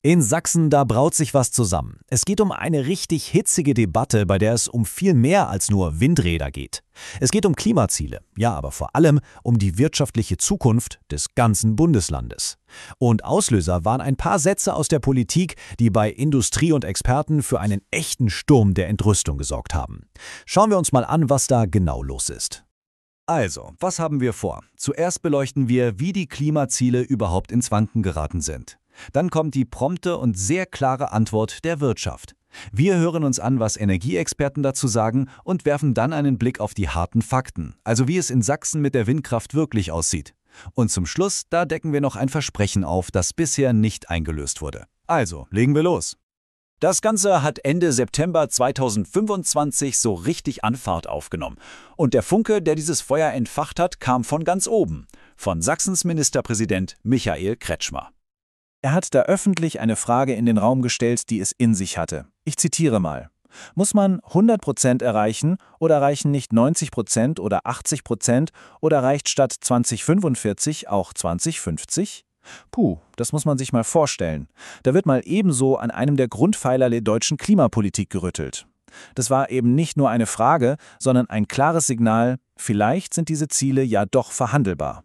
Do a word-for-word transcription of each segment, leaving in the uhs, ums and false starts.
In Sachsen, da braut sich was zusammen. Es geht um eine richtig hitzige Debatte, bei der es um viel mehr als nur Windräder geht. Es geht um Klimaziele, ja, aber vor allem um die wirtschaftliche Zukunft des ganzen Bundeslandes. Und Auslöser waren ein paar Sätze aus der Politik, die bei Industrie und Experten für einen echten Sturm der Entrüstung gesorgt haben. Schauen wir uns mal an, was da genau los ist. Also, was haben wir vor? Zuerst beleuchten wir, wie die Klimaziele überhaupt ins Wanken geraten sind. Dann kommt die prompte und sehr klare Antwort der Wirtschaft. Wir hören uns an, was Energieexperten dazu sagen und werfen dann einen Blick auf die harten Fakten, also wie es in Sachsen mit der Windkraft wirklich aussieht. Und zum Schluss, da decken wir noch ein Versprechen auf, das bisher nicht eingelöst wurde. Also, legen wir los. Das Ganze hat Ende September zweitausendfünfundzwanzig so richtig an Fahrt aufgenommen. Und der Funke, der dieses Feuer entfacht hat, kam von ganz oben, von Sachsens Ministerpräsident Michael Kretschmer. Er hat da öffentlich eine Frage in den Raum gestellt, die es in sich hatte. Ich zitiere mal. Muss man hundert Prozent erreichen oder reichen nicht neunzig Prozent oder achtzig Prozent oder reicht statt zweitausendfünfundvierzig auch zweitausendfünfzig? Puh, das muss man sich mal vorstellen. Da wird mal ebenso an einem der Grundpfeiler der deutschen Klimapolitik gerüttelt. Das war eben nicht nur eine Frage, sondern ein klares Signal, vielleicht sind diese Ziele ja doch verhandelbar.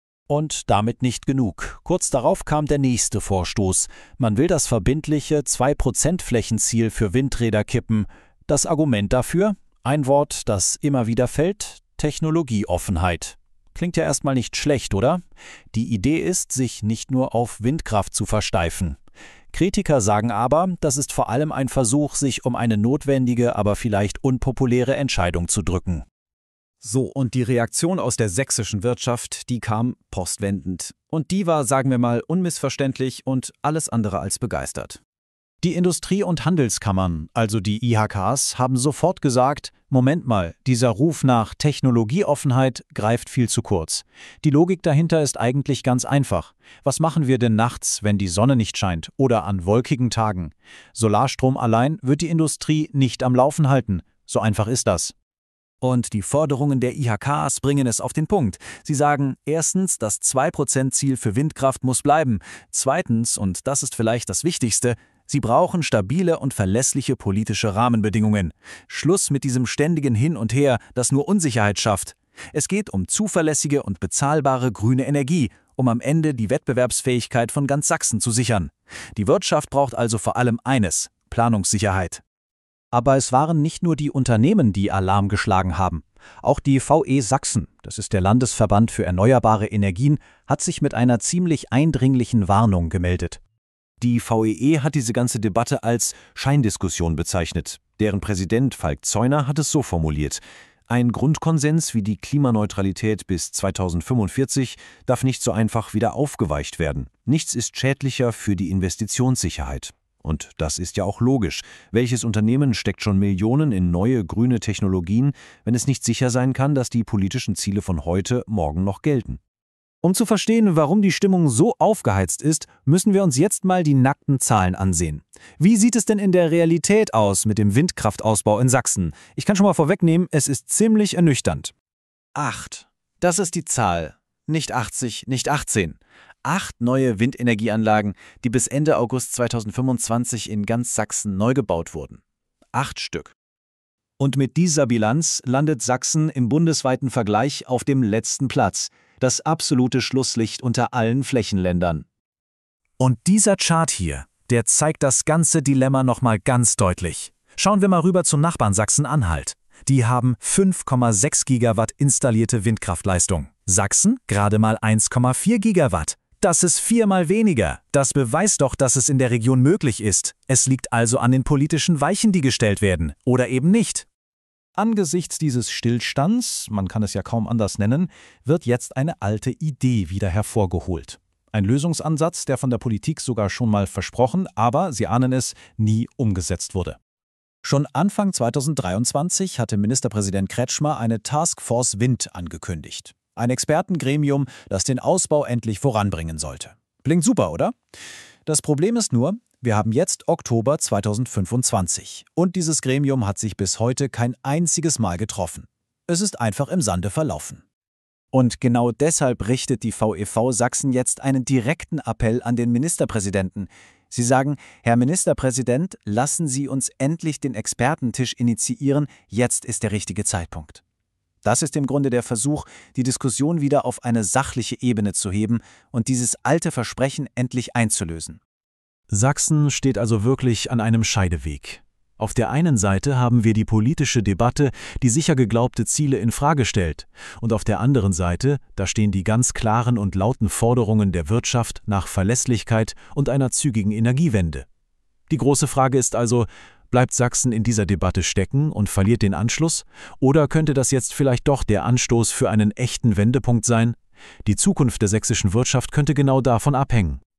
Und damit nicht genug. Kurz darauf kam der nächste Vorstoß. Man will das verbindliche zwei Prozent Flächenziel für Windräder kippen. Das Argument dafür? Ein Wort, das immer wieder fällt: Technologieoffenheit. Klingt ja erstmal nicht schlecht, oder? Die Idee ist, sich nicht nur auf Windkraft zu versteifen. Kritiker sagen aber, das ist vor allem ein Versuch, sich um eine notwendige, aber vielleicht unpopuläre Entscheidung zu drücken. So, und die Reaktion aus der sächsischen Wirtschaft, die kam postwendend. Und die war, sagen wir mal, unmissverständlich und alles andere als begeistert. Die Industrie- und Handelskammern, also die I H Ks, haben sofort gesagt, Moment mal, dieser Ruf nach Technologieoffenheit greift viel zu kurz. Die Logik dahinter ist eigentlich ganz einfach. Was machen wir denn nachts, wenn die Sonne nicht scheint oder an wolkigen Tagen? Solarstrom allein wird die Industrie nicht am Laufen halten. So einfach ist das. Und die Forderungen der I H Ks bringen es auf den Punkt. Sie sagen, erstens, das zwei Prozent Ziel für Windkraft muss bleiben. Zweitens, und das ist vielleicht das Wichtigste, sie brauchen stabile und verlässliche politische Rahmenbedingungen. Schluss mit diesem ständigen Hin und Her, das nur Unsicherheit schafft. Es geht um zuverlässige und bezahlbare grüne Energie, um am Ende die Wettbewerbsfähigkeit von ganz Sachsen zu sichern. Die Wirtschaft braucht also vor allem eines: Planungssicherheit. Aber es waren nicht nur die Unternehmen, die Alarm geschlagen haben. Auch die V E Sachsen, das ist der Landesverband für erneuerbare Energien, hat sich mit einer ziemlich eindringlichen Warnung gemeldet. Die V E E hat diese ganze Debatte als Scheindiskussion bezeichnet. Deren Präsident Falk Zeuner hat es so formuliert: Ein Grundkonsens wie die Klimaneutralität bis zweitausendfünfundvierzig darf nicht so einfach wieder aufgeweicht werden. Nichts ist schädlicher für die Investitionssicherheit. Und das ist ja auch logisch. Welches Unternehmen steckt schon Millionen in neue grüne Technologien, wenn es nicht sicher sein kann, dass die politischen Ziele von heute morgen noch gelten? Um zu verstehen, warum die Stimmung so aufgeheizt ist, müssen wir uns jetzt mal die nackten Zahlen ansehen. Wie sieht es denn in der Realität aus mit dem Windkraftausbau in Sachsen? Ich kann schon mal vorwegnehmen, es ist ziemlich ernüchternd. Acht. Das ist die Zahl. Nicht achtzig, nicht achtzehn. Acht neue Windenergieanlagen, die bis Ende August zweitausendfünfundzwanzig in ganz Sachsen neu gebaut wurden. Acht Stück. Und mit dieser Bilanz landet Sachsen im bundesweiten Vergleich auf dem letzten Platz. Das absolute Schlusslicht unter allen Flächenländern. Und dieser Chart hier, der zeigt das ganze Dilemma nochmal ganz deutlich. Schauen wir mal rüber zum Nachbarn Sachsen-Anhalt. Die haben fünf Komma sechs Gigawatt installierte Windkraftleistung. Sachsen gerade mal eins Komma vier Gigawatt. Das ist viermal weniger. Das beweist doch, dass es in der Region möglich ist. Es liegt also an den politischen Weichen, die gestellt werden. Oder eben nicht. Angesichts dieses Stillstands, man kann es ja kaum anders nennen, wird jetzt eine alte Idee wieder hervorgeholt. Ein Lösungsansatz, der von der Politik sogar schon mal versprochen, aber, Sie ahnen es, nie umgesetzt wurde. Schon Anfang zweitausenddreiundzwanzig hatte Ministerpräsident Kretschmer eine Taskforce Wind angekündigt. Ein Expertengremium, das den Ausbau endlich voranbringen sollte. Klingt super, oder? Das Problem ist nur, wir haben jetzt Oktober zweitausendfünfundzwanzig und dieses Gremium hat sich bis heute kein einziges Mal getroffen. Es ist einfach im Sande verlaufen. Und genau deshalb richtet die V E V Sachsen jetzt einen direkten Appell an den Ministerpräsidenten. Sie sagen, Herr Ministerpräsident, lassen Sie uns endlich den Expertentisch initiieren, jetzt ist der richtige Zeitpunkt. Das ist im Grunde der Versuch, die Diskussion wieder auf eine sachliche Ebene zu heben und dieses alte Versprechen endlich einzulösen. Sachsen steht also wirklich an einem Scheideweg. Auf der einen Seite haben wir die politische Debatte, die sicher geglaubte Ziele in Frage stellt, und auf der anderen Seite, da stehen die ganz klaren und lauten Forderungen der Wirtschaft nach Verlässlichkeit und einer zügigen Energiewende. Die große Frage ist also, bleibt Sachsen in dieser Debatte stecken und verliert den Anschluss, oder könnte das jetzt vielleicht doch der Anstoß für einen echten Wendepunkt sein? Die Zukunft der sächsischen Wirtschaft könnte genau davon abhängen.